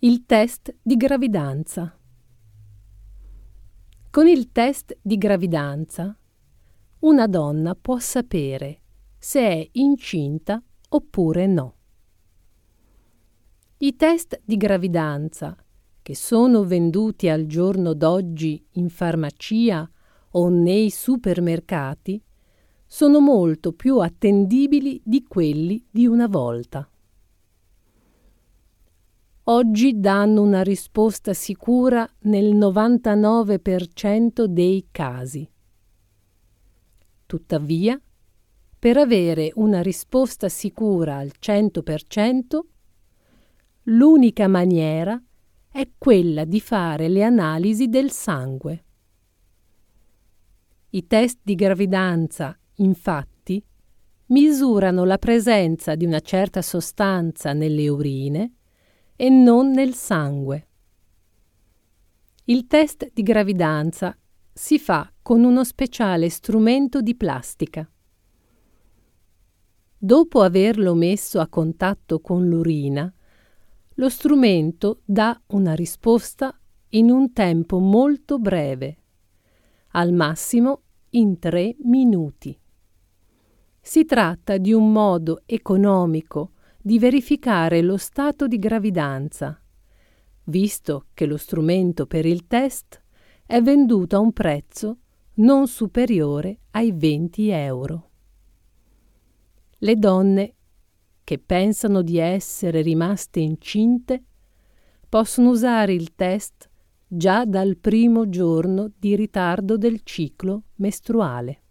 Il test di gravidanza. Con il test di gravidanza, una donna può sapere se è incinta oppure no. I test di gravidanza, che sono venduti al giorno d'oggi in farmacia o nei supermercati, sono molto più attendibili di quelli di una volta. Oggi danno una risposta sicura nel 99% dei casi. Tuttavia, per avere una risposta sicura al 100%, l'unica maniera è quella di fare le analisi del sangue. I test di gravidanza, infatti, misurano la presenza di una certa sostanza nelle urine e non nel sangue. Il test di gravidanza si fa con uno speciale strumento di plastica. Dopo averlo messo a contatto con l'urina, lo strumento dà una risposta in un tempo molto breve, al massimo in 3 minuti. Si tratta di un modo economico di verificare lo stato di gravidanza, visto che lo strumento per il test è venduto a un prezzo non superiore ai 20 euro. Le donne che pensano di essere rimaste incinte possono usare il test già dal primo giorno di ritardo del ciclo mestruale.